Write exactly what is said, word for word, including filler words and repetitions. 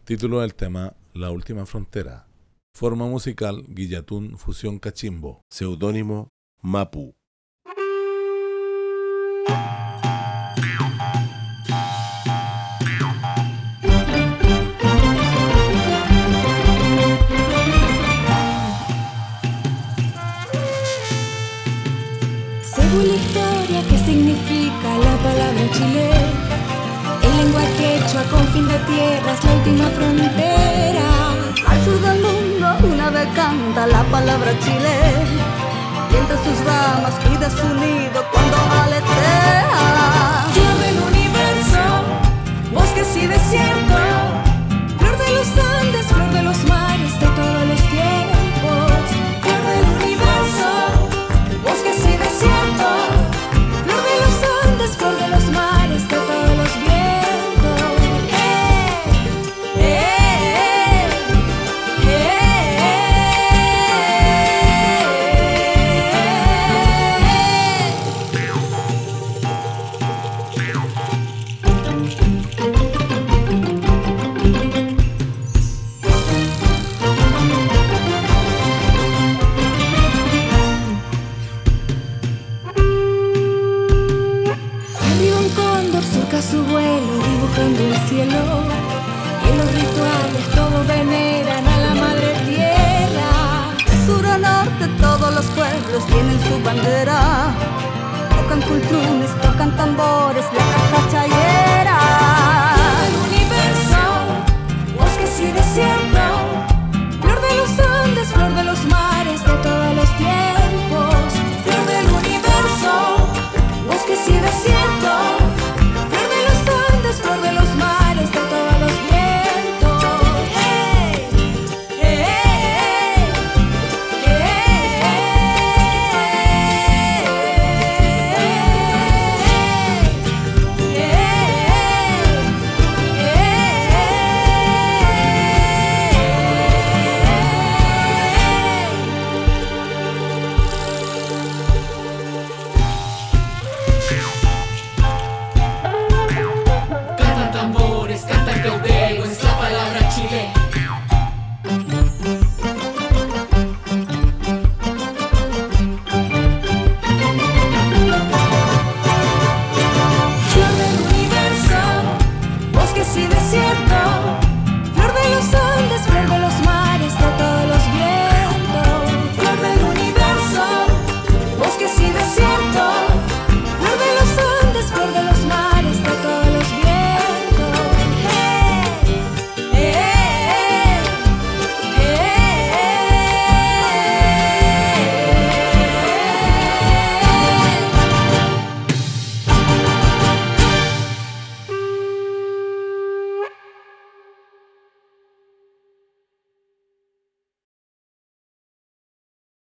Título del tema: La última frontera. Forma musical: Guillatún Fusión Cachimbo. Seudónimo: Mapu. Según la historia, ¿qué significa la palabra Chile? El lenguaje quechua con fin de tierra es la última frontera. Al sur del mundo una vez canta la palabra Chile, y entre sus ramas cuida su nido cuando aletea. Flor del universo, bosques y desierto, flor de los Andes, flor de los mares de todos los tiempos. Flor del universo, bosques y desierto, flor de los Andes, flor de los mares de todos los vientos. Eh, eh, eh, Arriba un cóndor surca su vuelo dibujando el cielo, y en los rituales todos veneran a la madre tierra. De sur a norte todos los pueblos tienen su bandera, tocan cultunes, tocan tambores, la cajacha y